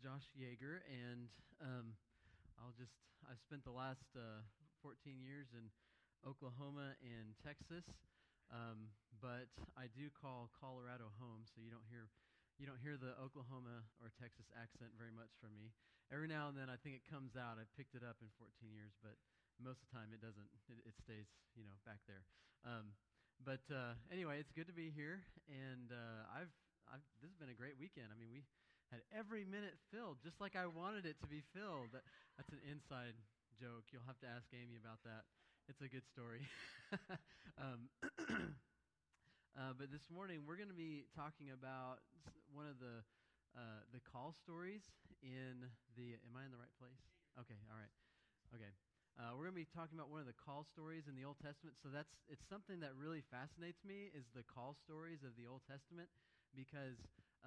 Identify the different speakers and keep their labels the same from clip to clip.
Speaker 1: Josh Yeager, and I've spent the last 14 years in Oklahoma and Texas, but I do call Colorado home, so you don't hear the Oklahoma or Texas accent very much from me. Every now and then, I think it comes out. I've picked it up in 14 years, but most of the time, it doesn't. It stays, back there. But anyway, it's good to be here, and this has been a great weekend. I mean, we had every minute filled, just like I wanted it to be filled. That's an inside joke. You'll have to ask Amy about that. It's a good story. But this morning, we're going to be talking about one of the call stories in the. Am I in the right place? Okay. All right. Okay. We're going to be talking about one of the call stories in the Old Testament. So it's something that really fascinates me is the call stories of the Old Testament, because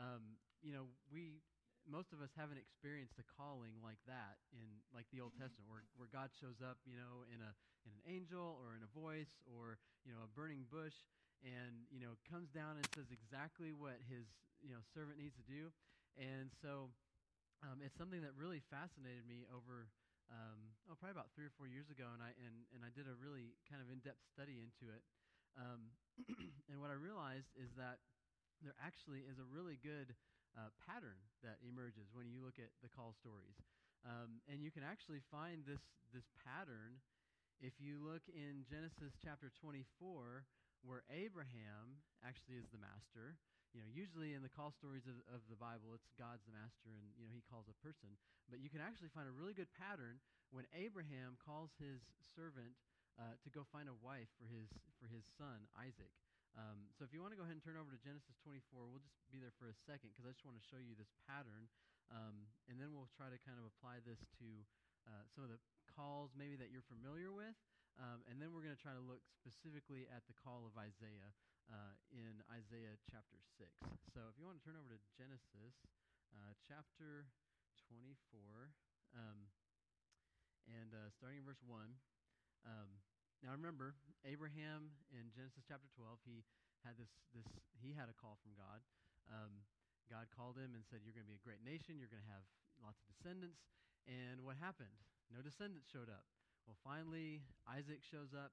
Speaker 1: most of us haven't experienced a calling like that in like the Old Testament, where God shows up, in an angel or in a voice or a burning bush, and comes down and says exactly what his servant needs to do. And so it's something that really fascinated me over probably about 3 or 4 years ago, and I did a really kind of in-depth study into it. And what I realized is that there actually is a really good pattern that emerges when you look at the call stories. And you can actually find this pattern if you look in Genesis chapter 24, where Abraham actually is the master. Usually in the call stories of the Bible, it's God's the master, and he calls a person. But you can actually find a really good pattern when Abraham calls his servant to go find a wife for his son Isaac. So if you want to go ahead and turn over to Genesis 24, we'll just be there for a second because I just want to show you this pattern, and then we'll try to kind of apply this to some of the calls maybe that you're familiar with, and then we're going to try to look specifically at the call of Isaiah in Isaiah chapter 6. So if you want to turn over to Genesis chapter 24, and starting in verse 1. Now remember, Abraham in Genesis chapter 12, he had he had a call from God. God called him and said, "You're going to be a great nation. You're going to have lots of descendants." And what happened? No descendants showed up. Well, finally, Isaac shows up,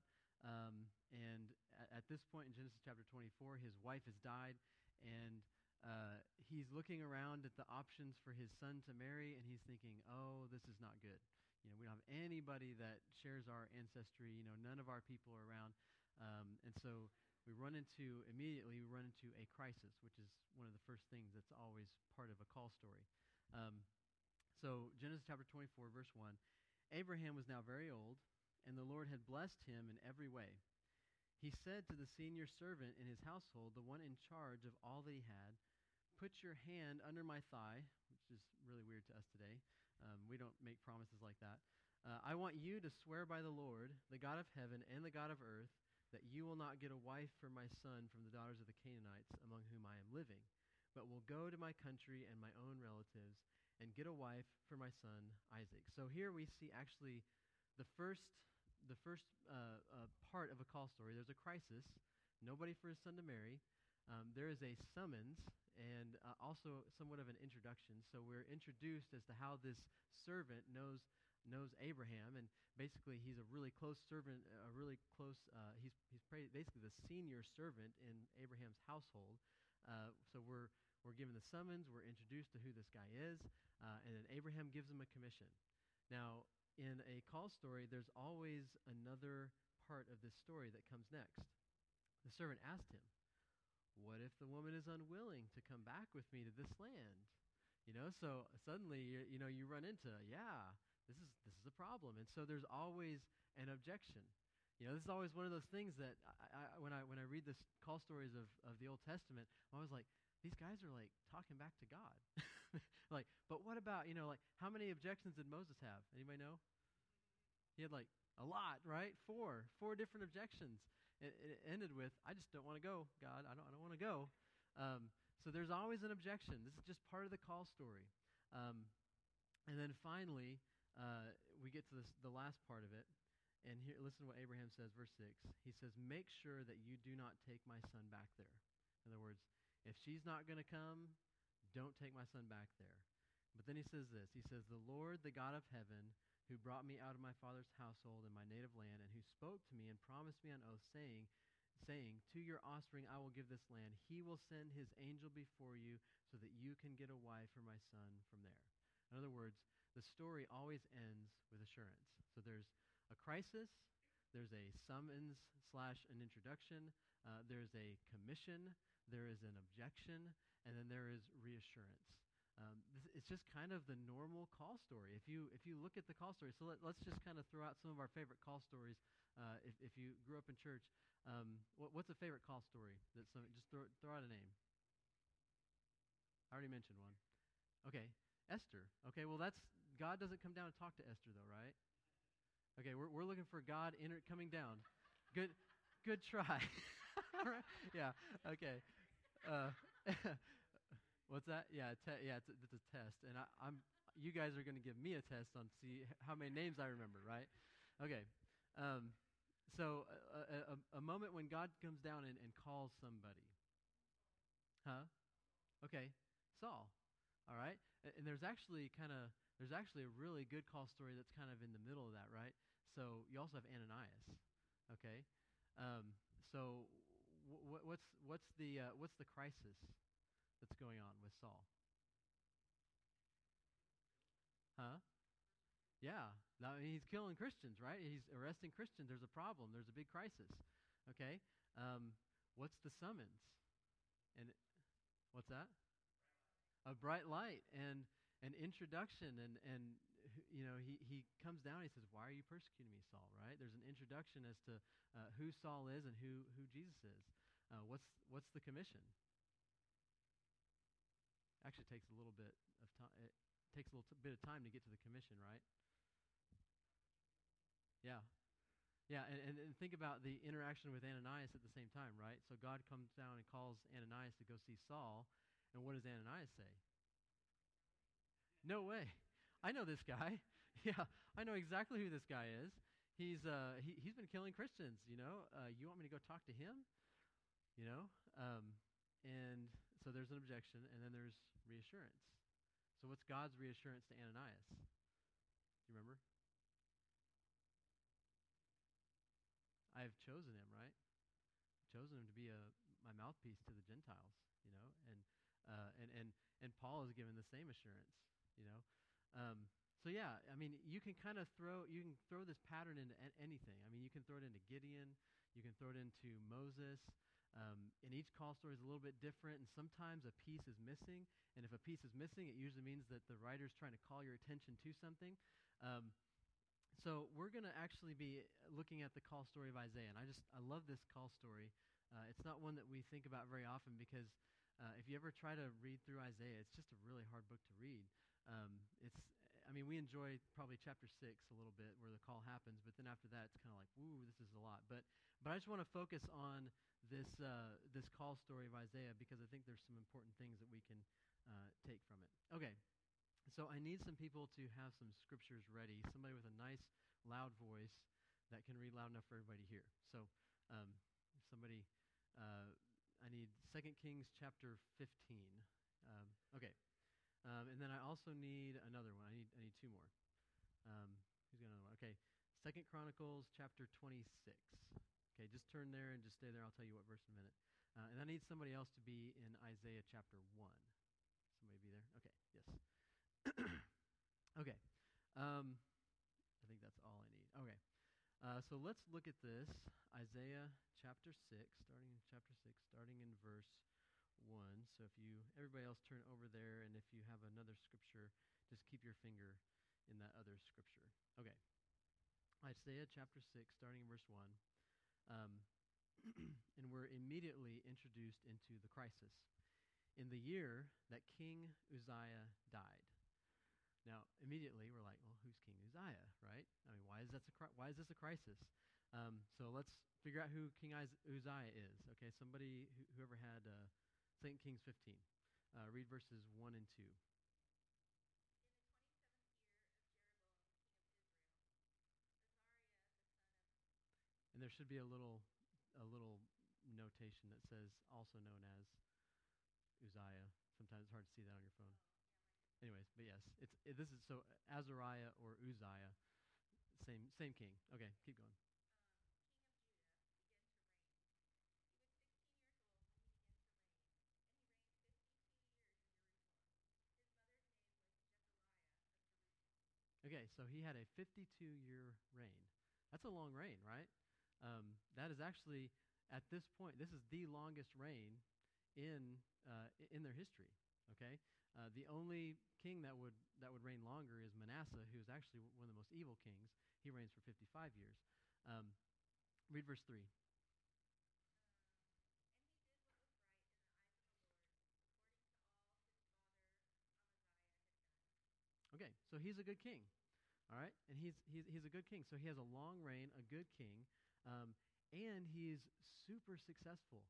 Speaker 1: and at this point in Genesis chapter 24, his wife has died, and he's looking around at the options for his son to marry, and he's thinking, "Oh, this is not good. We don't have anybody that shares our ancestry. None of our people are around." And so we run into a crisis, which is one of the first things that's always part of a call story. So Genesis chapter 24, verse 1, Abraham was now very old, and the Lord had blessed him in every way. He said to the senior servant in his household, the one in charge of all that he had, "Put your hand under my thigh," which is really weird to us today. We don't make promises like that. "I want you to swear by the Lord, the God of heaven and the God of earth, that you will not get a wife for my son from the daughters of the Canaanites among whom I am living, but will go to my country and my own relatives and get a wife for my son Isaac." So here we see actually the first part of a call story. There's a crisis, nobody for his son to marry. There is a summons and also somewhat of an introduction. So we're introduced as to how this servant knows Abraham, and basically he's a really close servant, he's basically the senior servant in Abraham's household. So we're given the summons, we're introduced to who this guy is, and then Abraham gives him a commission. Now, in a call story, there's always another part of this story that comes next. The servant asked him, "What if the woman is unwilling to come back with me to this land?" So suddenly, you run into, this is a problem. And so there's always an objection. This is always one of those things that when I read this call stories of the Old Testament, I'm always like, these guys are like talking back to God. Like, but what about, how many objections did Moses have? Anybody know? He had like a lot, right? Four different objections. It ended with, "I just don't want to go, God. I don't want to go." So there's always an objection. This is just part of the call story. And then finally, we get to the last part of it. And here, listen to what Abraham says, verse 6. He says, "Make sure that you do not take my son back there." In other words, if she's not going to come, don't take my son back there. But then he says this. He says, "The Lord, the God of heaven, who brought me out of my father's household in my native land, and who spoke to me and promised me on oath, saying, to your offspring I will give this land. He will send his angel before you so that you can get a wife for my son from there." In other words, the story always ends with assurance. So there's a crisis, there's a summons / an introduction, there's a commission, there is an objection, and then there is reassurance. It's just kind of the normal call story. If you look at the call story, so let's just kind of throw out some of our favorite call stories. If you grew up in church, what's a favorite call story? Just throw out a name. I already mentioned one. Okay, Esther. Okay, well God doesn't come down and talk to Esther though, right? Okay, we're looking for God coming down. Good try. Yeah. Okay. What's that? Yeah, it's a test, and you guys are going to give me a test on see how many names I remember, right? Okay. So a moment when God comes down and calls somebody. Huh? Okay, Saul. All right, and there's actually a really good call story that's kind of in the middle of that, right? So you also have Ananias. Okay, so what's the crisis that's going on with Saul? Huh? Yeah, he's killing Christians, right? He's arresting Christians. There's a problem. There's a big crisis. Okay, what's the summons? And what's that? A bright light and an introduction, and he comes down and he says, "Why are you persecuting me, Saul?" Right? There's an introduction as to who Saul is and who Jesus is. What's the commission? Actually, it takes a little bit of time. It takes a little bit of time to get to the commission, right? Yeah. Yeah, and think about the interaction with Ananias at the same time, right? So God comes down and calls Ananias to go see Saul, and what does Ananias say? No way. I know this guy. Yeah, I know exactly who this guy is. He's been killing Christians, you want me to go talk to him? And so there's an objection, and then there's reassurance. So what's God's reassurance to Ananias? Do you remember? I have chosen him, right? Chosen him to be my mouthpiece to the Gentiles, and Paul is given the same assurance, So yeah, I mean, you can throw this pattern into anything. I mean, you can throw it into Gideon, you can throw it into Moses. And each call story is a little bit different, and sometimes a piece is missing. And if a piece is missing, it usually means that the writer's trying to call your attention to something. So we're going to actually be looking at the call story of Isaiah, and I love this call story. It's not one that we think about very often because if you ever try to read through Isaiah, it's just a really hard book to read. We enjoy probably chapter 6 a little bit where the call happens, but then after that, it's kind of like, woo, this is a lot. But I just want to focus on this call story of Isaiah because I think there's some important things that we can take from it. Okay. So I need some people to have some scriptures ready, somebody with a nice, loud voice that can read loud enough for everybody to hear. So I need 2 Kings chapter 15. Okay. And then I also need another one. I need two more. Who's got another one? Okay. 2 Chronicles chapter 26. Okay, just turn there and just stay there. I'll tell you what verse in a minute. And I need somebody else to be in Isaiah chapter 1. Somebody be there? Okay, yes. Okay. I think that's all I need. Okay. So let's look at this. Isaiah chapter 6, starting in verse 1. So everybody else turn over there, and if you have another scripture, just keep your finger in that other scripture. Okay. Isaiah chapter 6, starting in verse 1. And we're immediately introduced into the crisis. In the year that King Uzziah died. Now, immediately we're like, well, who's King Uzziah, right? I mean, why is this a crisis? So let's figure out who King Uzziah is. Okay, somebody, whoever had 2 Kings 15. Read verses 1 and 2. And there should be a little notation that says also known as Uzziah. Sometimes it's hard to see that on your phone. Anyways, but yes, this is so Azariah or Uzziah, same king. Okay, keep going. Okay, so he had a 52-year reign. That's a long reign, right? That is actually, at this point, this is the longest reign in their history. Okay, the only king that would reign longer is Manasseh, who's actually one of the most evil kings. He reigns for 55 years. Um, read verse 3. Okay, so he's a good king. All right, and he's a good king. So he has a long reign, a good king, and he's super successful.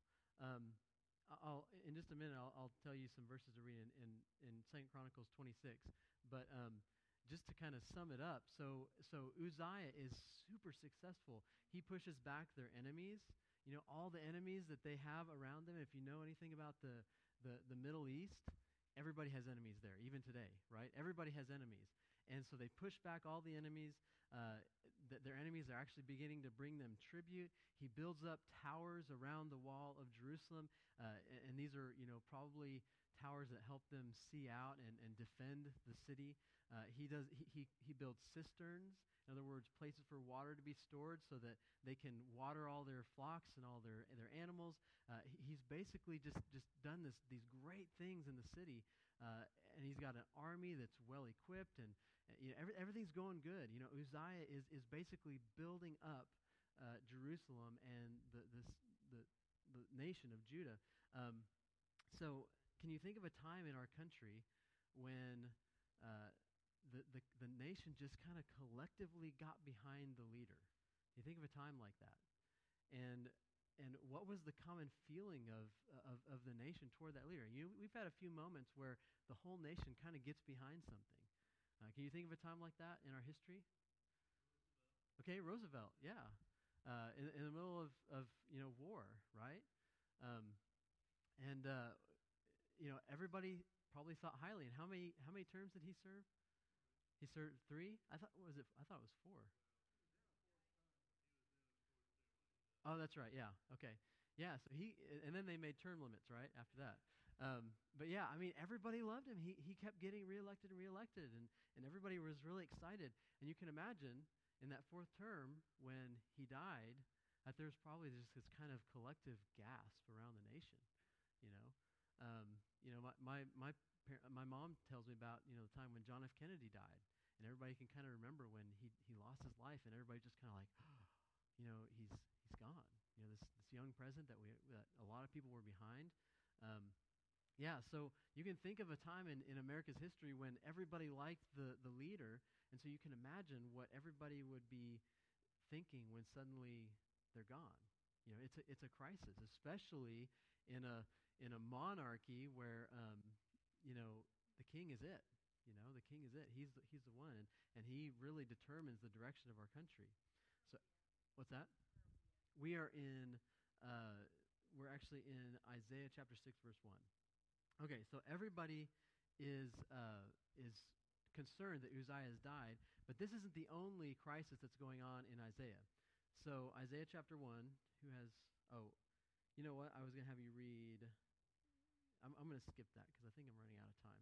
Speaker 1: In just a minute, I'll tell you some verses to read in 2 Chronicles 26. But just to kind of sum it up, so Uzziah is super successful. He pushes back their enemies. You know, all the enemies that they have around them. If you know anything about the Middle East, everybody has enemies there, even today, right? Everybody has enemies. And so they push back all the enemies. Their enemies are actually beginning to bring them tribute. He builds up towers around the wall of Jerusalem, and these are, probably towers that help them see out and defend the city. He builds cisterns, in other words, places for water to be stored so that they can water all their flocks and all their animals. He's basically just done these great things in the city, and he's got an army that's well equipped, and everything's going good. Uzziah is basically building up Jerusalem and the nation of Judah. So can you think of a time in our country when the nation just kind of collectively got behind the leader? You think of a time like that, and what was the common feeling of the nation toward that leader? We've had a few moments where the whole nation kind of gets behind something. Can you think of a time like that in our history? Okay, Roosevelt, yeah. In the middle of war, right? Um, and everybody probably thought highly. And how many terms did he serve? He served 3. I thought it was 4. Oh, that's right. Yeah. Okay. Yeah. So and then they made term limits, right? After that. But yeah, I mean, everybody loved him. He kept getting reelected and reelected, and everybody was really excited. And you can imagine in that 4th term when he died, that there's probably just this kind of collective gasp around the nation. You know, my mom tells me about the time when John F. Kennedy died, and everybody can kind of remember when he lost his life, and everybody just kind of like, he's gone. This young president that a lot of people were behind. Yeah, so you can think of a time in America's history when everybody liked the leader, and so you can imagine what everybody would be thinking when suddenly they're gone. It's a crisis, especially in a monarchy where the king is it. The king is it. He's the one, and he really determines the direction of our country. So, what's that? We are we're actually in Isaiah chapter 6, verse 1. Okay, so everybody is concerned that Uzziah has died, but this isn't the only crisis that's going on in Isaiah. So Isaiah chapter 1, who has, you know what? I was going to have you read, I'm going to skip that because I think I'm running out of time.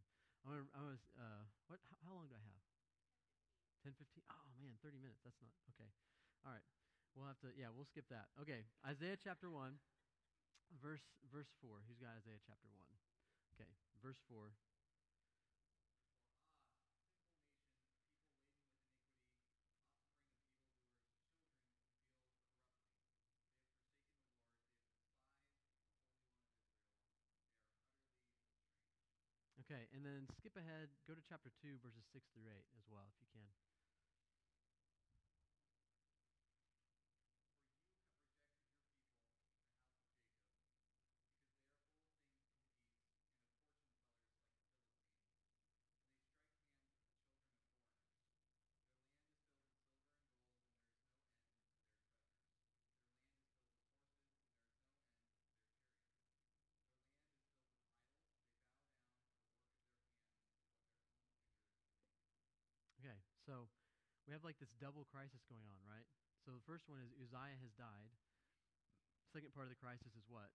Speaker 1: How long do I have? 10, 15? Oh, man, 30 minutes. That's not, okay. All right. We'll skip that. Okay, Isaiah chapter 1, verse 4. Who's got Isaiah chapter 1? Okay, verse 4. Okay, and then skip ahead, go to chapter 2, verses 6 through 8 as well, if you can. So we have like this double crisis going on, right? So the first one is Uzziah has died. Second part of the crisis is what?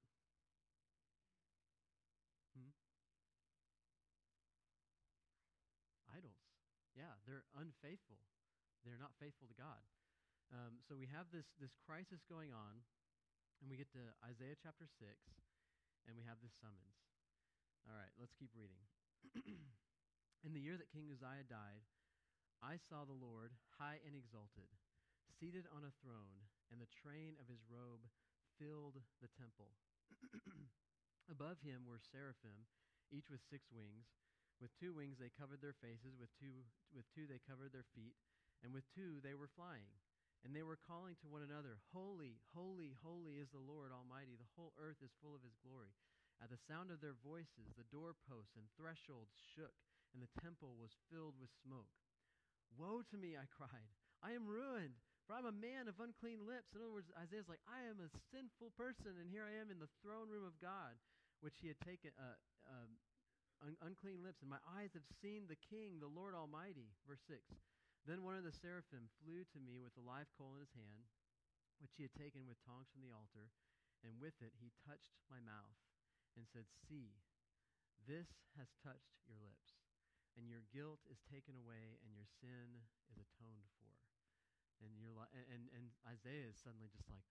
Speaker 1: Idols. Yeah, they're unfaithful. They're not faithful to God. So we have this crisis going on, and we get to Isaiah chapter 6, and we have this summons. All right, let's keep reading. In the year that King Uzziah died, I saw the Lord high and exalted, seated on a throne, and the train of his robe filled the temple. Above him were seraphim, each with 6 wings. With 2 wings they covered their faces, with two they covered their feet, and with 2 they were flying. And they were calling to one another, Holy, holy, holy is the Lord Almighty. The whole earth is full of his glory. At the sound of their voices, the doorposts and thresholds shook, and the temple was filled with smoke. Woe to me, I cried. I am ruined, for I'm a man of unclean lips. In other words, Isaiah's like, I am a sinful person, and here I am in the throne room of God, which he had taken, unclean lips, and my eyes have seen the King, the Lord Almighty. Verse 6. Then one of the seraphim flew to me with a live coal in his hand, which he had taken with tongs from the altar, and with it he touched my mouth and said, See, this has touched your lips, and your guilt is taken away, and your sin is atoned for. And and Isaiah is suddenly just like,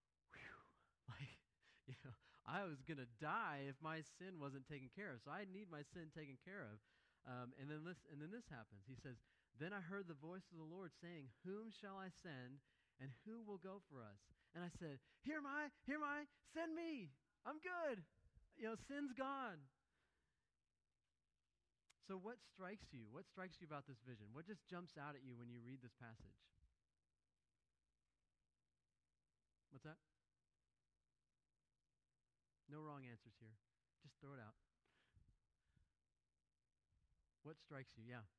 Speaker 1: whew, I was going to die if my sin wasn't taken care of. So I need my sin taken care of. And then this happens. He says, Then I heard the voice of the Lord saying, Whom shall I send, and who will go for us? And I said, Here am I, send me. I'm good. Sin's gone. So what strikes you? What strikes you about this vision? What just jumps out at you when you read this passage? What's that? No wrong answers here. Just throw it out. What strikes you? Yeah.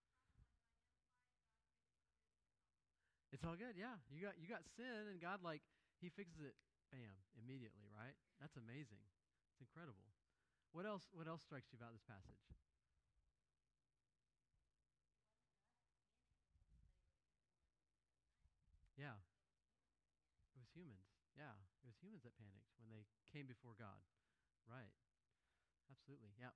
Speaker 1: It's all good. Yeah. You got sin, and God, he fixes it, bam, immediately, right? That's amazing. It's incredible. What else strikes you about this passage? Yeah. It was humans. Yeah. It was humans that panicked when they came before God. Right. Absolutely. Yeah.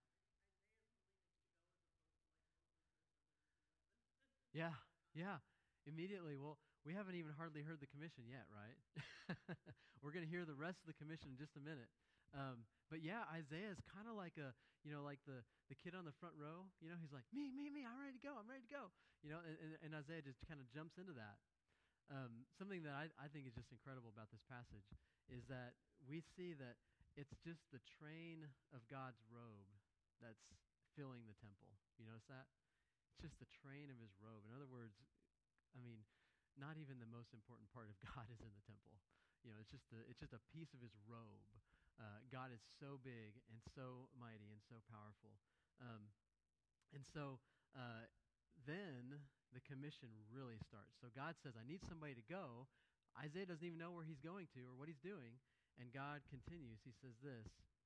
Speaker 1: Yeah. Yeah. Immediately. Well, we haven't even hardly heard the commission yet, right? We're going to hear the rest of the commission in just a minute. But yeah, Isaiah is kind of like like the kid on the front row. He's like, me, I'm ready to go. And Isaiah just kind of jumps into that. Something that I think is just incredible about this passage is that we see that it's just the train of God's robe that's filling the temple. You notice that? It's just the train of his robe. In other words, not even the most important part of God is in the temple. It's just a piece of his robe. God is so big and so mighty and so powerful. And so then the commission really starts. So God says, I need somebody to go. Isaiah doesn't even know where he's going to or what he's doing. And God continues. He says this.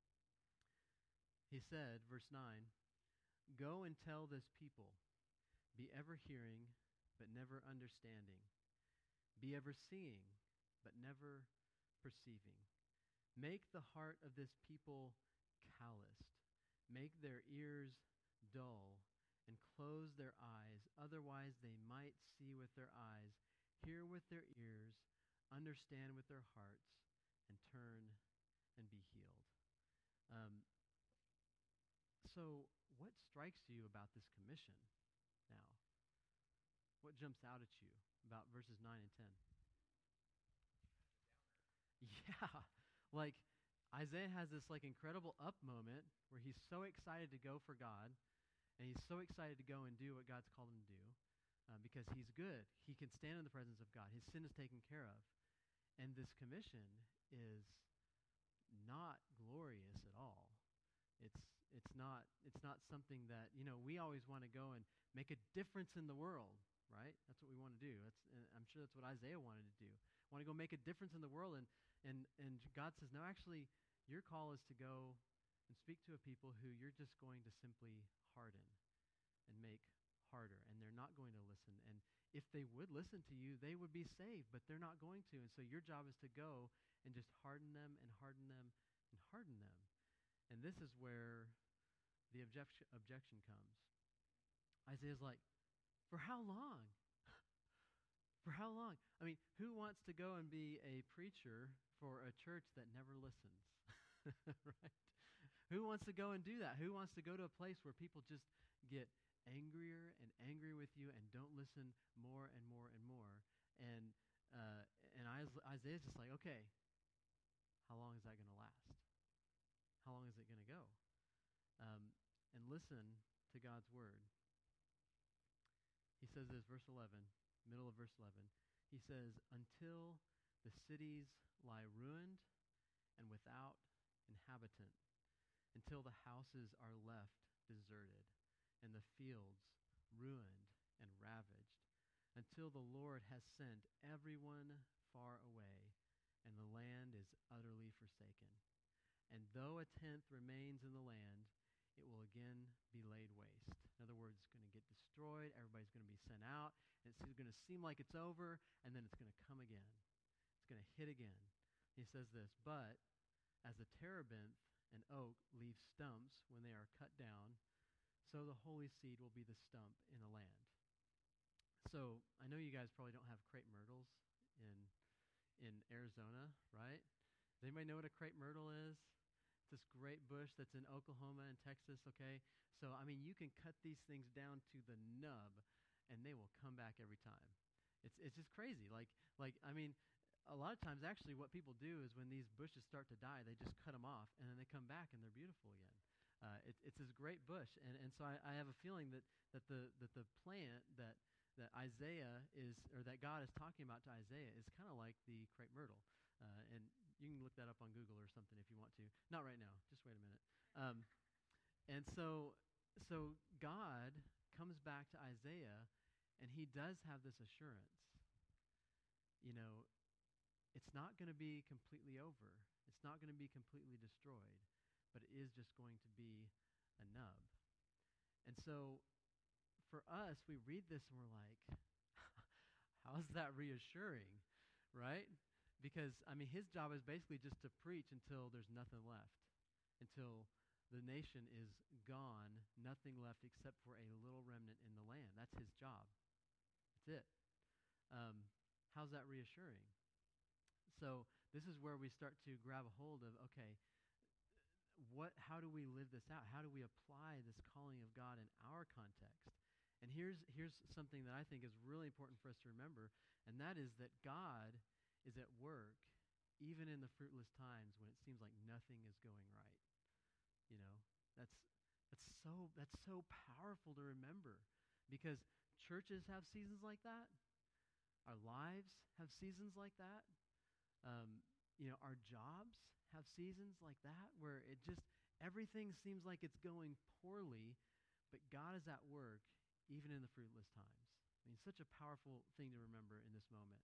Speaker 1: He said, verse 9, Go and tell this people, be ever hearing, but never understanding. Be ever seeing, but never perceiving. Make the heart of this people calloused. Make their ears dull and close their eyes. Otherwise they might see with their eyes, hear with their ears, understand with their hearts, and turn and be healed. So what strikes you about this commission now? What jumps out at you about verses 9 and 10? Yeah, Isaiah has this incredible up moment where he's so excited to go for God, and he's so excited to go and do what God's called him to do because he's good. He can stand in the presence of God. His sin is taken care of. And this commission is not glorious at all. It's not something that, we always want to go and make a difference in the world, right? That's what we want to do. And I'm sure that's what Isaiah wanted to do. Want to go make a difference in the world, and God says, no, actually, your call is to go and speak to a people who you're just going to simply harden and make harder, and they're not going going to listen. And if they would listen to you, they would be saved, but they're not going to. And so your job is to go and just harden them and harden them and harden them. And this is where the objection comes. Isaiah's like, for how long? For how long? I mean, who wants to go and be a preacher for a church that never listens? Right? Who wants to go and do that? Who wants to go to a place where people just get angrier and angry with you and don't listen more and more and more? And Isaiah's just like, okay, how long is that going to last? How long is it going to go? And listen to God's word. He says this, verse 11, middle of verse 11. He says, until the cities lie ruined and without inhabitant, until the houses are left deserted and the fields ruined and ravaged, until the Lord has sent everyone far away and the land is utterly forsaken. And though a tenth remains in the land, it will again be laid waste. In other words, it's going to get destroyed. Everybody's going to be sent out. And it's going to seem like it's over, and then it's going to come again. It's going to hit again. He says this, but as the terebinth and oak leave stumps when they are cut down, so the holy seed will be the stump in the land. So I know you guys probably don't have crepe myrtles in Arizona, right? Does anybody know what a crepe myrtle is? It's this great bush that's in Oklahoma and Texas, okay? So, I mean, you can cut these things down to the nub, and they will come back every time. It's just crazy. Like I mean, a lot of times, actually, what people do is when these bushes start to die, they just cut them off, and then they come back, and they're beautiful again. It's this great bush, and so I have a feeling that the plant that Isaiah is, or that God is talking about to Isaiah, is kind of like the crepe myrtle. And you can look that up on Google or something if you want to. Not right now. Just wait a minute. And so God comes back to Isaiah, and he does have this assurance. You know, it's not going to be completely over. It's not going to be completely destroyed, but it is just going to be a nub. And so for us, we read this and we're like, how is that reassuring, right? Because, I mean, his job is basically just to preach until there's nothing left, until the nation is gone, nothing left except for a little remnant in the land. That's his job. That's it. How's that reassuring? So this is where we start to grab a hold of, okay, how do we live this out? How do we apply this calling of God in our context? And here's something that I think is really important for us to remember, and that is that God is at work even in the fruitless times when it seems like nothing is going right. You know, that's so powerful to remember, because churches have seasons like that. Our lives have seasons like that. You know, our jobs have seasons like that where it just, everything seems like it's going poorly, but God is at work even in the fruitless times. I mean, such a powerful thing to remember in this moment.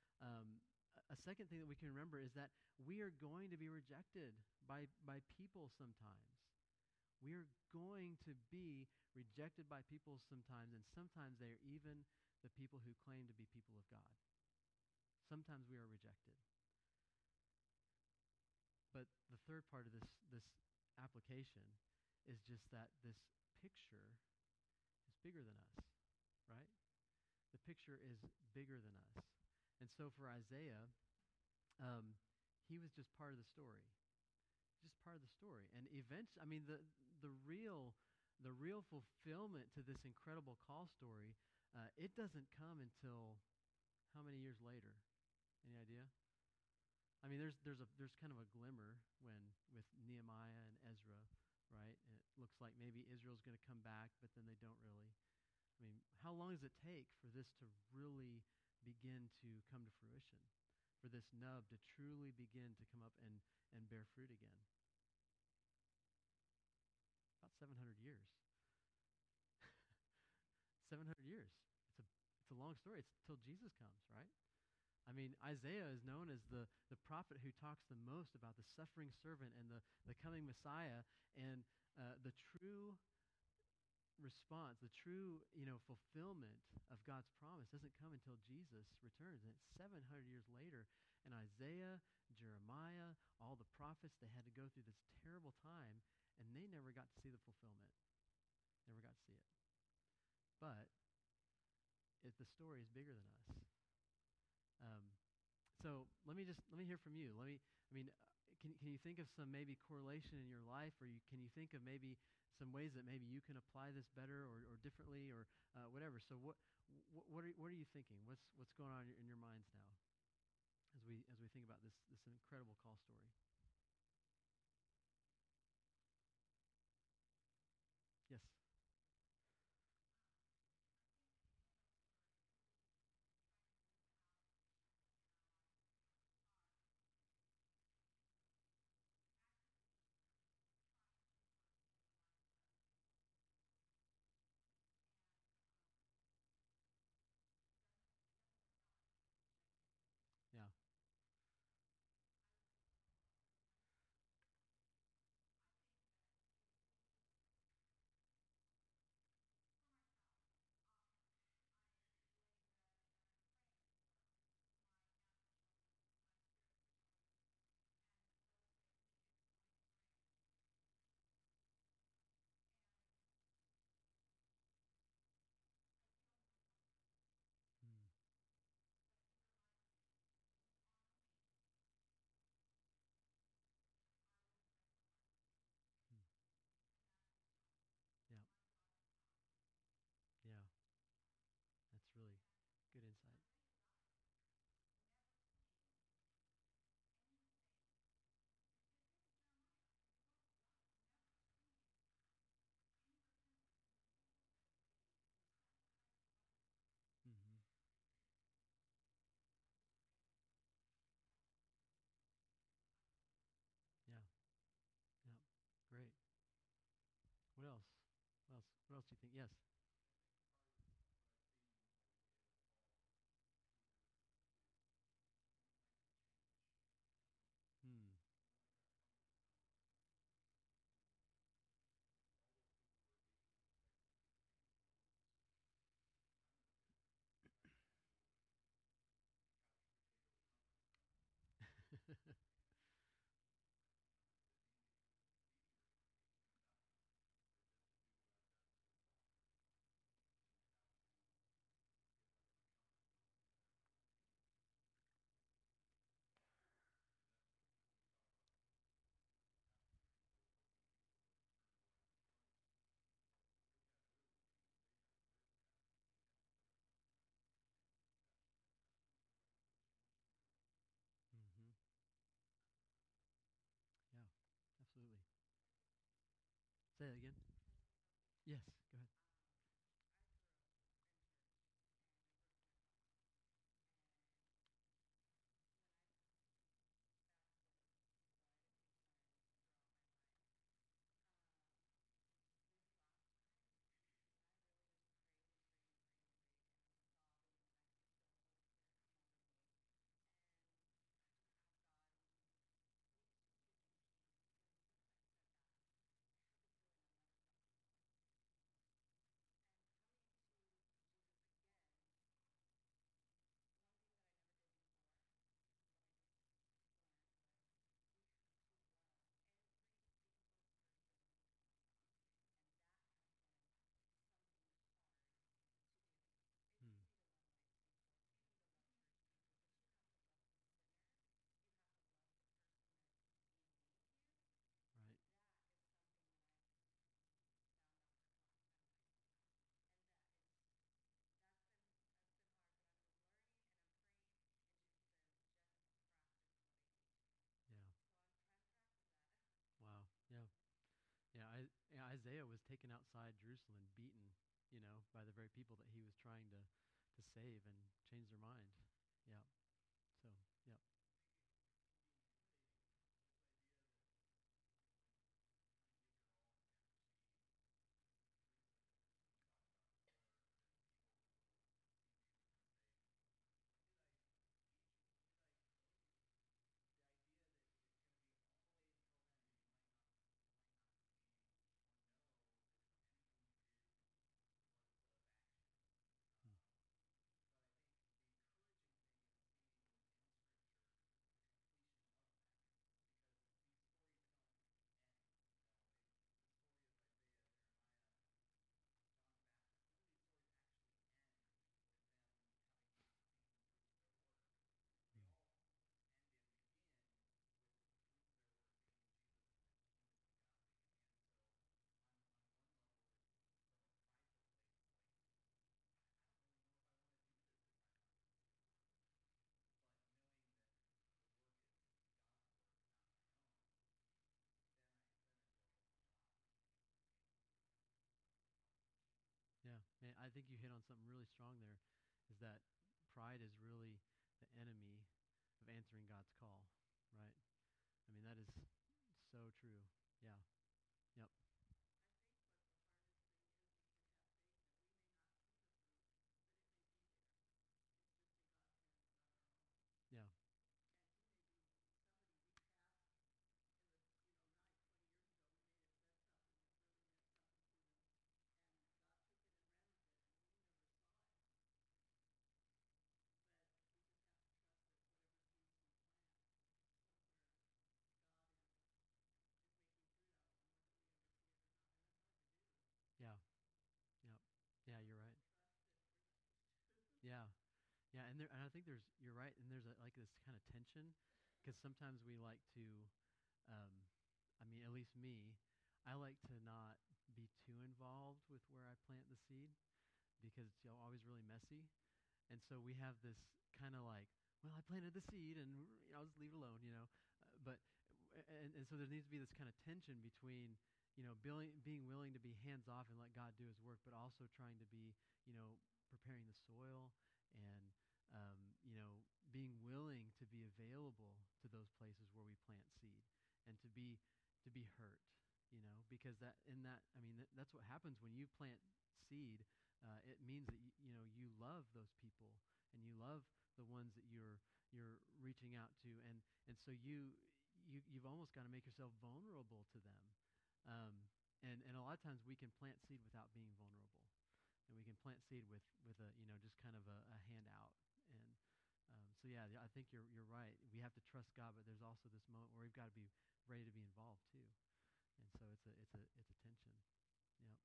Speaker 1: A second thing that we can remember is that we are going to be rejected by people sometimes. We are going to be rejected by people sometimes, and sometimes they are even the people who claim to be people of God. Sometimes we are rejected. But the third part of this application is just that this picture is bigger than us, right? The picture is bigger than us. And so for Isaiah, he was just part of the story. Just part of the story. And eventually, I mean, the real fulfillment to this incredible call story, it doesn't come until how many years later? Any idea? I mean, there's kind of a glimmer with Nehemiah and Ezra, right? And it looks like maybe Israel's going to come back, but then they don't really. I mean, how long does it take for this to really begin to come to fruition, for this nub to truly begin to come up and bear fruit again? About 700 years. 700 years. It's a long story. It's till Jesus comes, right? I mean, Isaiah is known as the prophet who talks the most about the suffering servant and the coming Messiah, and the true response, the true, fulfillment of God's promise doesn't come until Jesus returns. And it's 700 years later. And Isaiah, Jeremiah, all the prophets, they had to go through this terrible time, and they never got to see the fulfillment. Never got to see it. But the story is bigger than us. So let me hear from you. Can you think of some maybe correlation in your life, or can you think of maybe some ways that maybe you can apply this better or differently or whatever? So what are you thinking? What's going on in your minds now as we think about this incredible call story? Yes. Yeah. Mm. Mm. Yeah. Yeah. That's really good insight. Mm-hmm. Yeah. Yeah. Great. What else? What else? What else do you think? Yes. Hmm. Mm-hmm. Yeah. Absolutely. Say that again. Yes. Go ahead. Hmm. Right. Yeah. Wow. Yeah. Yeah. Isaiah was taken outside Jerusalem and beaten, by the very people that he was trying to save and change their mind. Yeah. So, yeah. think you hit on something really strong there, is that pride is really the enemy of answering God's call, right? I mean, that is so true. Yeah. Yep. Yeah. Yeah. Yep. Yeah, you're right. Yeah. Yeah, and I think you're right, and there's like this kind of tension, because sometimes we like to, I mean, at least me, I like to not be too involved with where I plant the seed, because it's always really messy, and so we have this kind of like, well, I planted the seed, and I'll just leave it alone, but and so there needs to be this kind of tension between being willing to be hands off and let God do His work, but also trying to be preparing the soil and being willing to be available to those places where we plant seed and to be hurt, because I mean, that's what happens when you plant seed. It means that you love those people and you love the ones that you're reaching out to, and so you've almost got to make yourself vulnerable to them. And a lot of times we can plant seed without being vulnerable, and we can plant seed with a just kind of a handout. And so yeah, I think you're right. We have to trust God, but there's also this moment where we've got to be ready to be involved too. And so it's a tension. Yeah.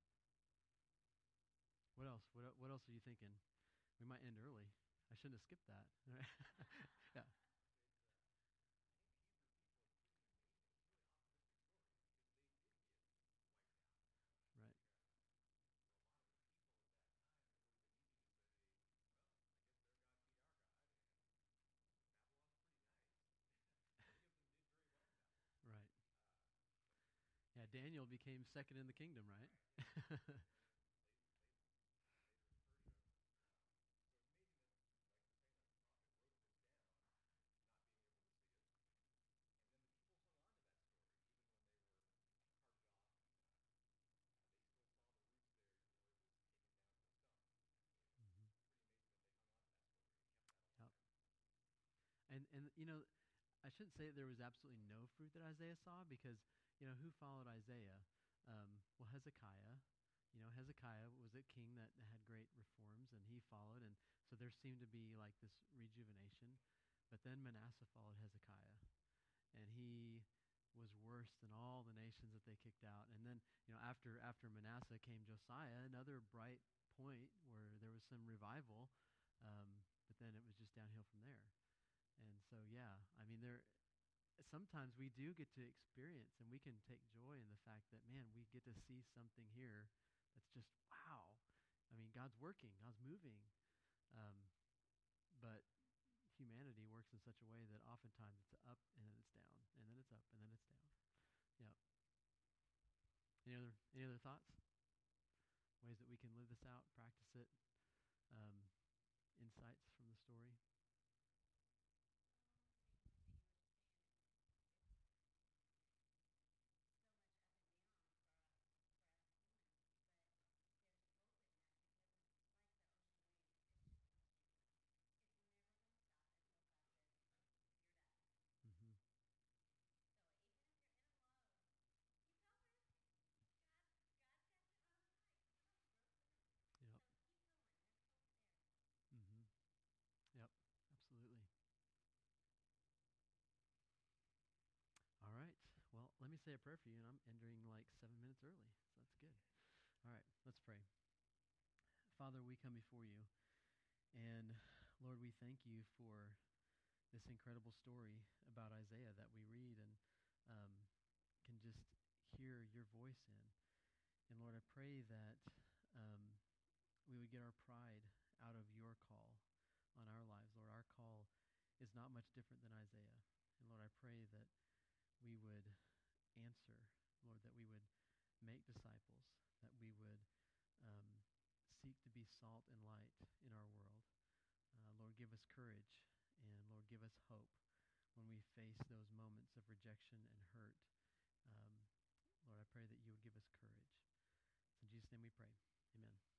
Speaker 1: What else? What else are you thinking? We might end early. I shouldn't have skipped that. Yeah. Right. Right. Yeah. Daniel became second in the kingdom, right? Hmm. Yep. And I shouldn't say that there was absolutely no fruit that Isaiah saw, because who followed Isaiah? Well, Hezekiah. Hezekiah was a king that had great reforms, and he followed, and so there seemed to be like this rejuvenation. But then Manasseh followed Hezekiah, and he was worse than all the nations that they kicked out. And then after Manasseh came Josiah, another bright point where there was some revival, but then it was just downhill from there. And so, yeah, I mean, sometimes we do get to experience, and we can take joy in the fact that, man, we get to see something here that's just, wow. I mean, God's working, God's moving. Um, but humanity works in such a way that oftentimes it's up and then it's down, and then it's up and then it's down. Yep. Any other thoughts? Ways that we can live this out, practice it, um, insights from the story? Mm-hmm. Yep. Mm-hmm. Yep. Absolutely. All right. Well, let me say a prayer for you, and I'm entering like 7 minutes early, so that's good. All right. Let's pray. Father, we come before you, and Lord, we thank you for this incredible story about Isaiah that we read and can just hear your voice in. And Lord, I pray that we would get our pride out of your call on our lives. Lord, our call is not much different than Isaiah. And Lord, I pray that we would answer, Lord, that we would make disciples, that we would um, seek to be salt and light in our world. Lord, give us courage, and Lord, give us hope when we face those moments of rejection and hurt. Um, Lord, I pray that you would give us courage. In Jesus' name we pray. Amen.